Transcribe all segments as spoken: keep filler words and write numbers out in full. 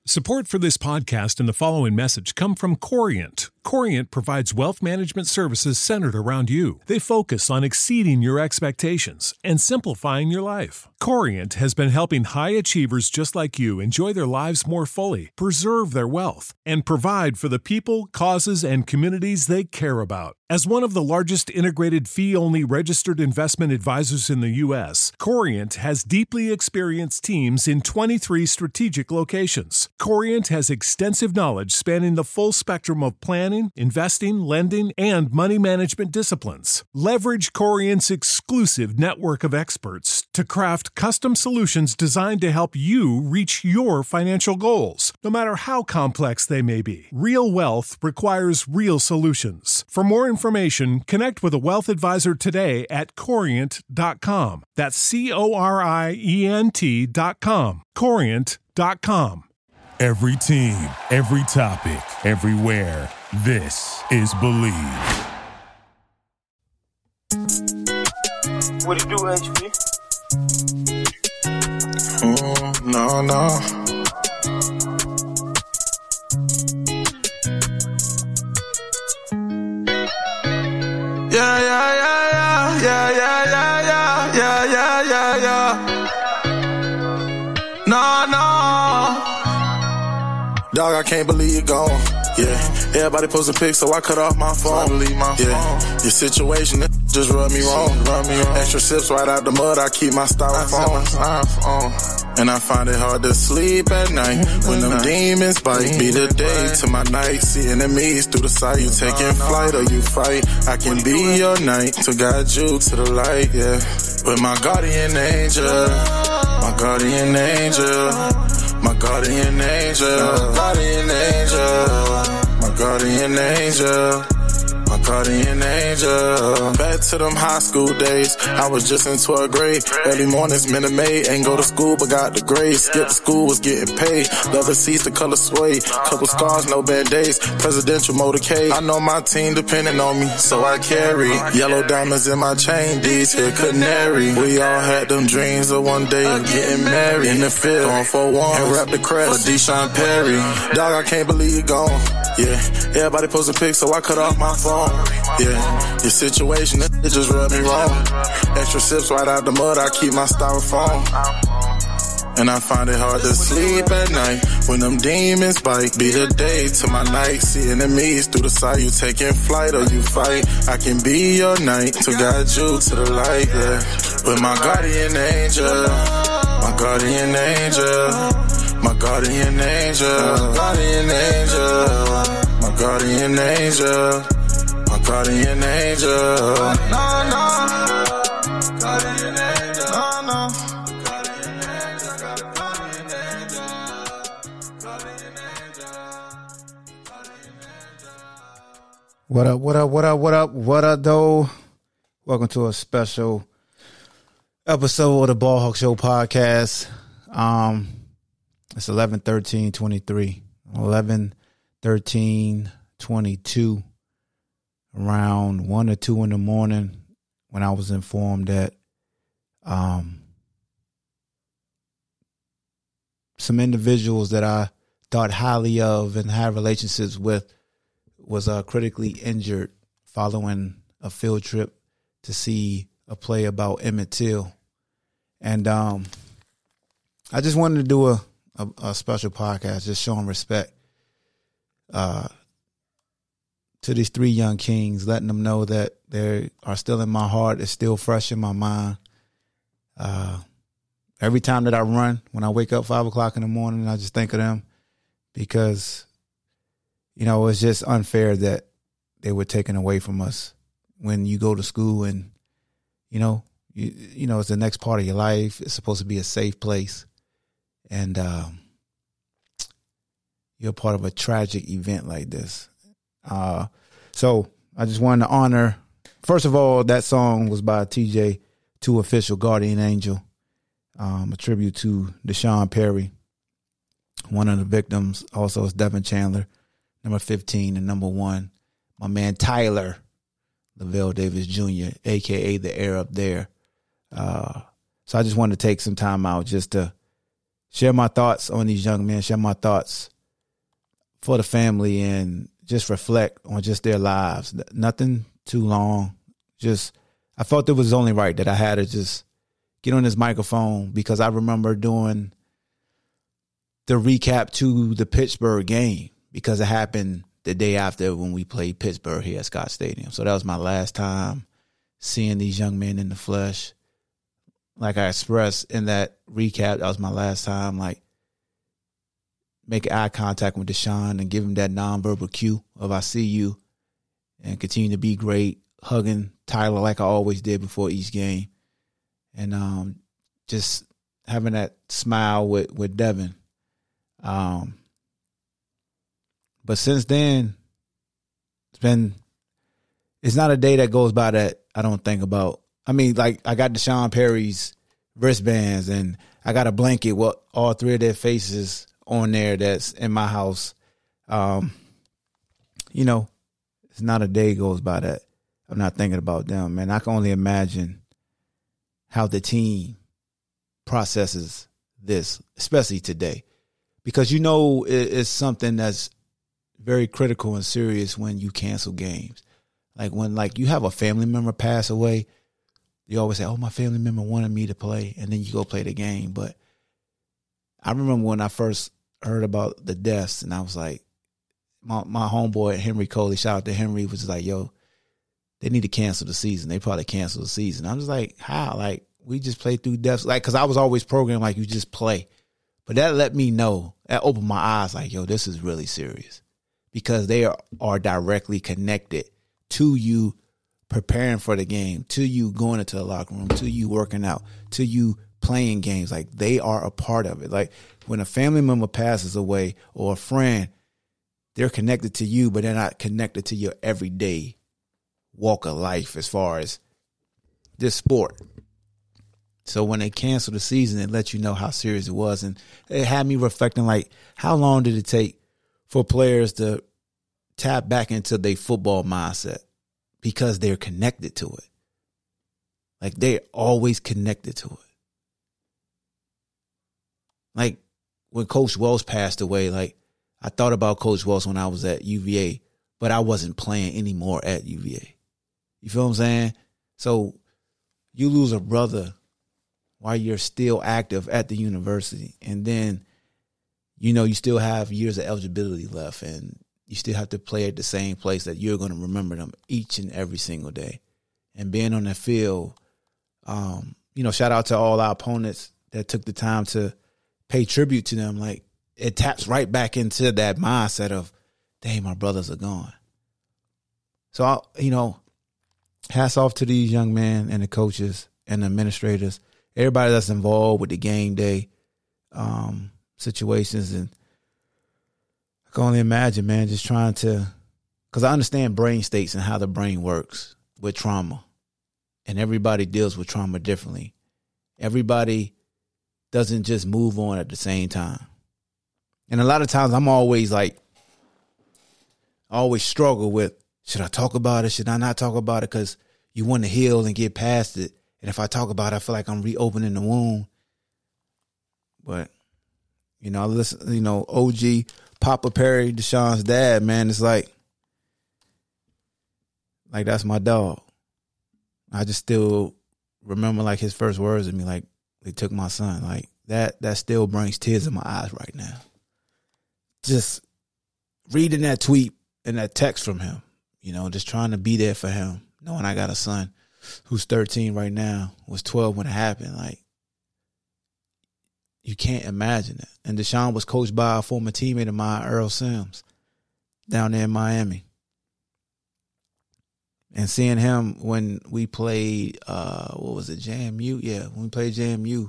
Support for this podcast and the following message come from Corient. Corient provides wealth management services centered around you. They focus on exceeding your expectations and simplifying your life. Corient has been helping high achievers just like you enjoy their lives more fully, preserve their wealth, and provide for the people, causes, and communities they care about. As one of the largest integrated fee-only registered investment advisors in the U S, Corient has deeply experienced teams in twenty-three strategic locations. Corient has extensive knowledge spanning the full spectrum of planning, investing, lending, and money management disciplines. Leverage Corient's exclusive network of experts to craft custom solutions designed to help you reach your financial goals, no matter how complex they may be. Real wealth requires real solutions. For more information, connect with a wealth advisor today at corient dot com. That's C O R I E N T dot com. corient dot com. Every team, every topic, everywhere. This is Believe. What it do, H P? Mm, no, no. Yeah, yeah, yeah, yeah, yeah, yeah, yeah, yeah, yeah, yeah, yeah. No, no. Dog, I can't believe you're gone. Yeah, everybody posting pics, so I cut off my phone. Believe my phone. Yeah, your situation just rub me wrong. Rub me wrong. Extra sips right out the mud, I keep my styrofoam. And I find it hard to sleep at night when them demons bite. Be the day to my night, see enemies through the sight. You taking flight or you fight, I can be your night to guide you to the light, yeah. With my guardian angel, my guardian angel, my guardian angel, my guardian angel, my guardian angel. My guardian angel. Back to them high school days, I was just in twelfth grade. Early mornings, minute maid, ain't go to school but got the grades. Skipped school, was getting paid. Love the seats, the color suede. Couple scars, no bad days. Presidential motorcade. I know my team depending on me, so I carry yellow diamonds in my chain. These here canary. We all had them dreams of one day of getting married. In the field, going for one and rap the crest for Deshaun Perry. Dog, I can't believe you gone. Yeah, everybody posting pics, so I cut off my phone. Yeah, your situation, it just rubbed me wrong. Extra sips right out the mud, I keep my styrofoam. And I find it hard to sleep at night when them demons bite. Be the day to my night, see enemies through the sight. You taking flight or you fight, I can be your night to guide you to the light, yeah. With my guardian angel, my guardian angel, my guardian angel, my guardian angel, my guardian angel. My guardian angel. No, no. Guardian angel. No, no. Guardian angel. Guardian angel. Guardian angel. Guardian angel. What up, what up, what up, what up, what up, though? Welcome to a special episode of the Ball Hawk Show podcast. Um, it's eleven thirteen twenty-three. eleven thirteen twenty-two. Around one or two in the morning, when I was informed that um, some individuals that I thought highly of and had relationships with was uh, critically injured following a field trip to see a play about Emmett Till. And um, I just wanted to do a, a, a special podcast just showing respect uh to these three young kings, letting them know that they are still in my heart. It's still fresh in my mind. Uh, every time that I run, when I wake up five o'clock in the morning, I just think of them because, you know, it's just unfair that they were taken away from us when you go to school and, you know, you, you know, it's the next part of your life. It's supposed to be a safe place. And um, you're part of a tragic event like this. Uh, so I just wanted to honor, first of all, that song was by T J two Official, Guardian Angel, um, a tribute to Deshaun Perry. One of the victims also is Devin Chandler, number fifteen, and number one, my man Tyler Lavelle Davis Junior, a k a the heir up there. Uh, so I just wanted to take some time out just to share my thoughts on these young men, share my thoughts for the family, and just reflect on just their lives. Nothing too long. Just, I felt it was only right that I had to just get on this microphone, because I remember doing the recap to the Pittsburgh game, because it happened the day after when we played Pittsburgh here at Scott Stadium. So that was my last time seeing these young men in the flesh. Like I expressed in that recap, that was my last time, like, making eye contact with Deshaun and give him that nonverbal cue of I see you, and continue to be great, hugging Tyler like I always did before each game, and um, just having that smile with, with Devin. Um, but since then, it's been, it's not a day that goes by that I don't think about. I mean, like, I got Deshaun Perry's wristbands, and I got a blanket with all three of their faces on there that's in my house. Um, you know, it's not a day goes by that I'm not thinking about them, man. I can only imagine how the team processes this, especially today, because, you know, it, it's something that's very critical and serious when you cancel games. Like when, like, you have a family member pass away, you always say, oh, my family member wanted me to play, and then you go play the game. But I remember when I first heard about the deaths, and I was like, my my homeboy Henry Coley, shout out to Henry, was just like, yo, they need to cancel the season. They probably cancel the season. I'm just like, how? Like, we just play through deaths. Like, because I was always programmed like you just play. But that let me know, that opened my eyes like, yo, this is really serious, because they are, are directly connected to you preparing for the game, to you going into the locker room, to you working out, to you playing games. Like, they are a part of it. Like, when a family member passes away or a friend, they're connected to you, but they're not connected to your everyday walk of life as far as this sport. So when they canceled the season, it let you know how serious it was. And it had me reflecting, like, how long did it take for players to tap back into their football mindset, because they're connected to it. Like, they're always connected to it. Like, when Coach Wells passed away, like, I thought about Coach Wells when I was at U V A, but I wasn't playing anymore at U V A. You feel what I'm saying? So you lose a brother while you're still active at the university, and then, you know, you still have years of eligibility left, and you still have to play at the same place that you're going to remember them each and every single day. And being on the field, um, you know, shout out to all our opponents that took the time to pay tribute to them. Like, it taps right back into that mindset of, dang, my brothers are gone. So, I, you know, hats off to these young men and the coaches and the administrators, everybody that's involved with the game day um, situations. And I can only imagine, man, just trying to, because I understand brain states and how the brain works with trauma. And everybody deals with trauma differently. Everybody doesn't just move on at the same time. And a lot of times I'm always like, I always struggle with, should I talk about it? Should I not talk about it? Because you want to heal and get past it. And if I talk about it, I feel like I'm reopening the wound. But, you know, I listen, you know, O G, Papa Perry, Deshaun's dad, man, it's like, like, that's my dog. I just still remember, like, his first words to me, like, they took my son. Like, that, that still brings tears in my eyes right now. Just reading that tweet and that text from him, you know, just trying to be there for him, knowing I got a son who's thirteen right now, was twelve when it happened. Like, you can't imagine it. And Deshaun was coached by a former teammate of mine, Earl Sims, down there in Miami. And seeing him when we played, uh, what was it, J M U? Yeah, when we played J M U.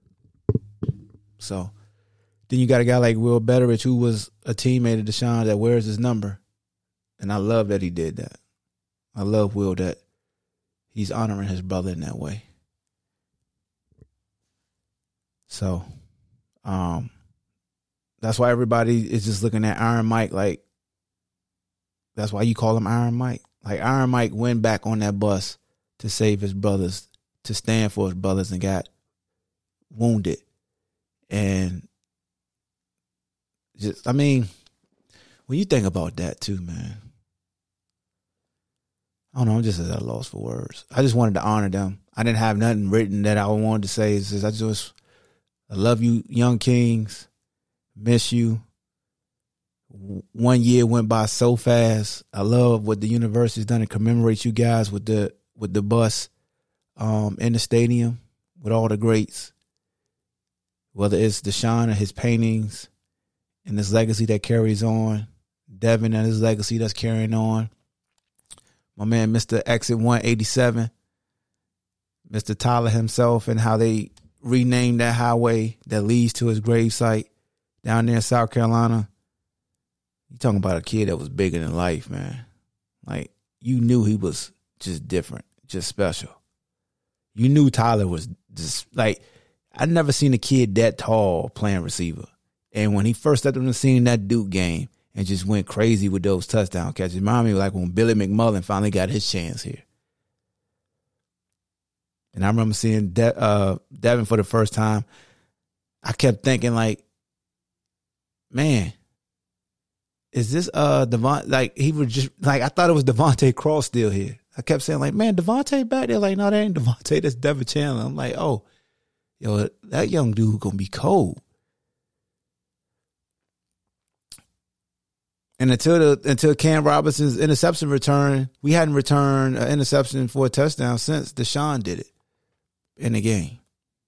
So then you got a guy like Will Betteridge, who was a teammate of Deshaun, that wears his number. And I love that he did that. I love Will that he's honoring his brother in that way. So um, that's why everybody is just looking at Iron Mike like, that's why you call him Iron Mike. Like, Iron Mike went back on that bus to save his brothers, to stand for his brothers, and got wounded. And just, I mean, when you think about that too, man, I don't know, I'm just at a loss for words. I just wanted to honor them. I didn't have nothing written that I wanted to say. It's just, I just, I love you, young Kings. Miss you. One year went by so fast. I love what the university's done to commemorate you guys with the with the bus um, in the stadium with all the greats. Whether it's Deshaun or his paintings and his legacy that carries on, Devin and his legacy that's carrying on. My man, Mister Exit one eighty-seven, Mister Tyler himself, and how they renamed that highway that leads to his gravesite down there in South Carolina. You talking about a kid that was bigger than life, man. Like, you knew he was just different, just special. You knew Tyler was just, like, I'd never seen a kid that tall playing receiver. And when he first stepped on the scene in that Duke game and just went crazy with those touchdown catches, it reminded me of like when Billy McMullen finally got his chance here. And I remember seeing De- uh, Devin for the first time. I kept thinking, like, man, is this uh Devon? Like, he was just like, I thought it was Devontae Cross still here. I kept saying, like, man, Devontae back there. Like, no, that ain't Devontae. That's Devin Chandler. I'm like, oh, yo, that young dude gonna be cold. And until the until Cam Robinson's interception return, we hadn't returned an interception for a touchdown since Deshaun did it in the game.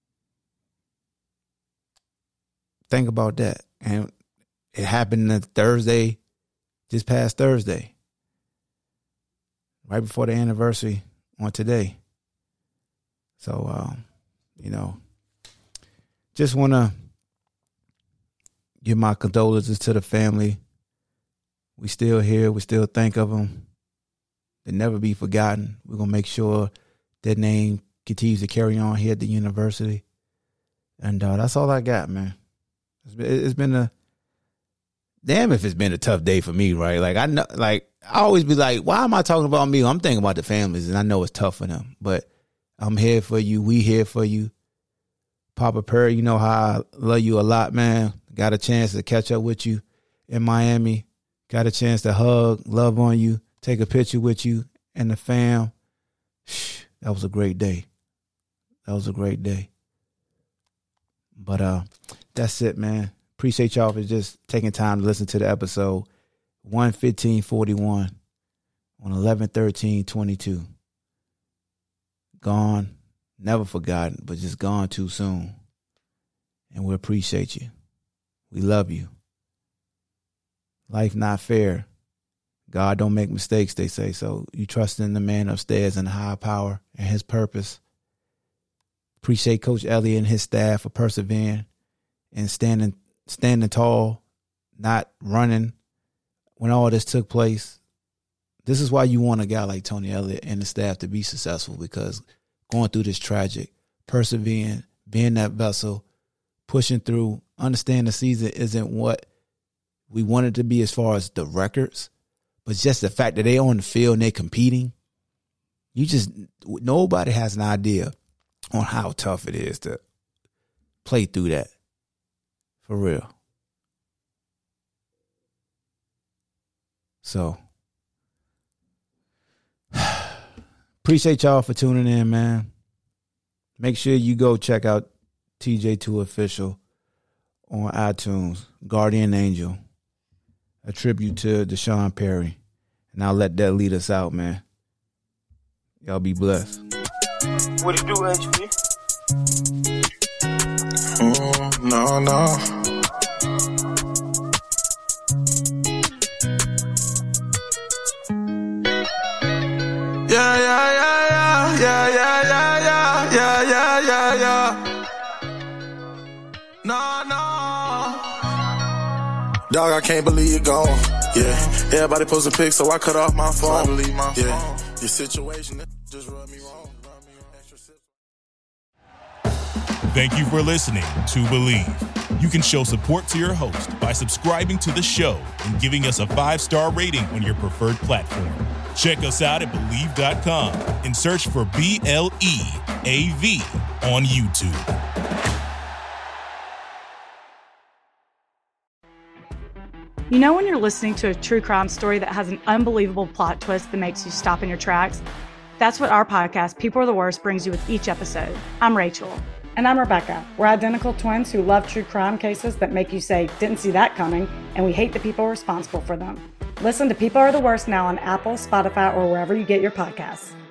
Think about that. And it happened on Thursday, this past Thursday, right before the anniversary on today. So, um, you know, just want to give my condolences to the family. We still here. We still think of them. They'll never be forgotten. We're going to make sure their name continues to carry on here at the university. And uh, that's all I got, man. It's been, it's been a, damn if it's been a tough day for me, right? Like, I know, like, I always be like, why am I talking about me? I'm thinking about the families, and I know it's tough for them. But I'm here for you. We here for you. Papa Perry, you know how I love you a lot, man. Got a chance to catch up with you in Miami. Got a chance to hug, love on you, take a picture with you and the fam. That was a great day. That was a great day. But uh, that's it, man. Appreciate y'all for just taking time to listen to the episode. one fifteen forty-one on eleven thirteen twenty-two. Gone, never forgotten, but just gone too soon. And we appreciate you. We love you. Life not fair. God don't make mistakes, they say. So you trust in the man upstairs and the high power and his purpose. Appreciate Coach Elliott and his staff for persevering and standing standing tall, not running when all this took place. This is why you want a guy like Tony Elliott and the staff to be successful, because going through this tragic, persevering, being that vessel, pushing through, understand the season isn't what we want it to be as far as the records, but just the fact that they on the field and they competing, you just, nobody has an idea on how tough it is to play through that. For real. So, appreciate y'all for tuning in, man. Make sure you go check out T J two Official on iTunes, Guardian Angel, a tribute to Deshaun Perry. And I'll let that lead us out, man. Y'all be blessed. What it do, H P? Mm, no, no. Yeah, yeah, yeah, yeah, yeah, yeah, yeah, yeah, yeah, yeah, yeah. No, no. Dog, I can't believe you're gone. Yeah, everybody posting pics, so I cut off my phone. Believe my yeah, phone. Your situation just rubbed me wrong. Thank you for listening to Believe. You can show support to your host by subscribing to the show and giving us a five-star rating on your preferred platform. Check us out at Believe dot com and search for B L E A V on YouTube. You know when you're listening to a true crime story that has an unbelievable plot twist that makes you stop in your tracks? That's what our podcast, People Are the Worst, brings you with each episode. I'm Rachel. And I'm Rebecca. We're identical twins who love true crime cases that make you say, didn't see that coming, and we hate the people responsible for them. Listen to People Are the Worst now on Apple, Spotify, or wherever you get your podcasts.